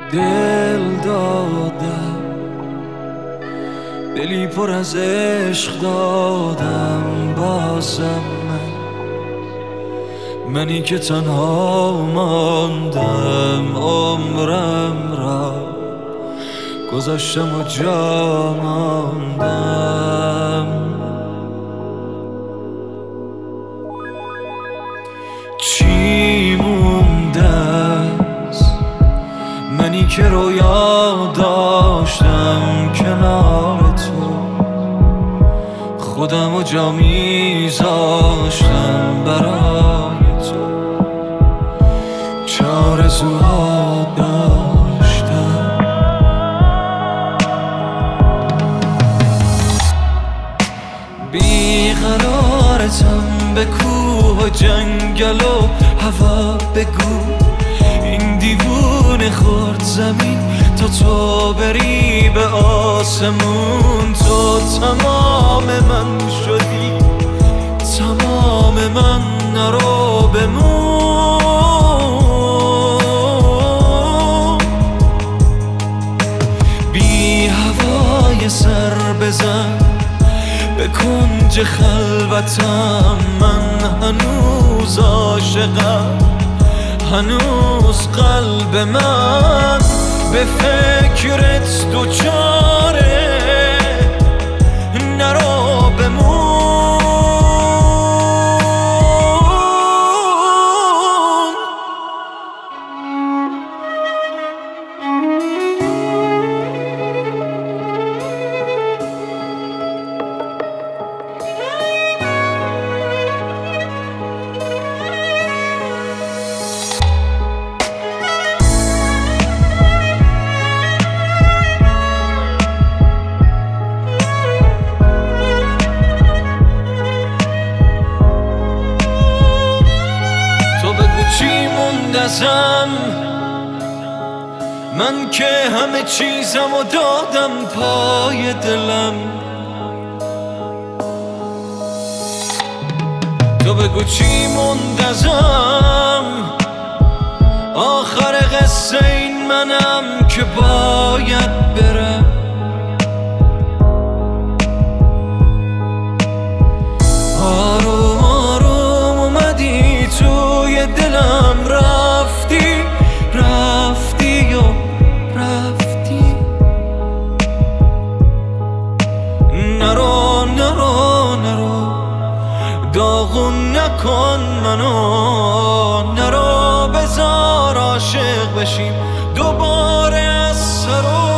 دل دادم، دلی پر از عشق دادم. بازم منی که تنها ماندم، عمرم را گذاشتم و جا ماندم. چی مونده است؟ منی که رویا داشتم کنار تو، خودم و جا میذاشتم برای تو. چارزوها داشتم، بیقرارتم به کوه و جنگل و هوا. بگو این دیوونه خورد زمین تا تو بری به آسمون. تو تمام من شدی، تمام من، نرو بمون. بی هوای سر بزن به کنج خلوتم، من هنوز عاشقم، هنوز قلب من به فکرت دوچاره. نرو بمون. چی مونده ازم؟ من که همه چیزم و دادم پای دلم. تو بگو چی مونده ازم؟ آخر قصه این منم که باید برم. آروم آروم اومدی توی دلم، رفتی رفتی و رفتی. نرو نرو نرو، داغون نکن منو. نرو، بذار عاشق بشیم دوباره از سرو.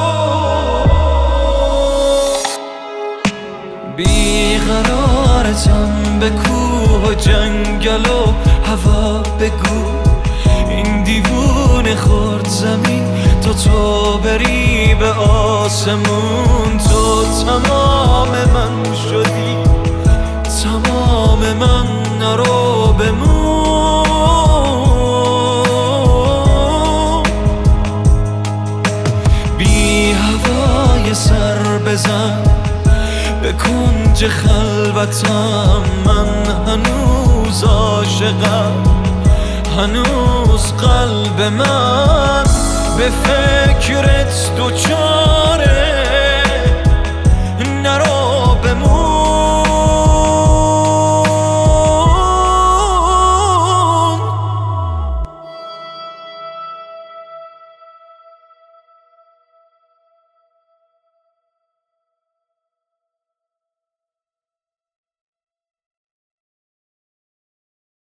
بیقرارتم به کوه و جنگل و هوا. بگو این دیوونه خورد زمین تا تو بری به آسمون. تو تمام من شدی، تمام من، نرو بمون. بی هوای سر بزن به کنج خلوتم، من هنوز عاشقم، هنوز قلب من به فکرت دوچاره.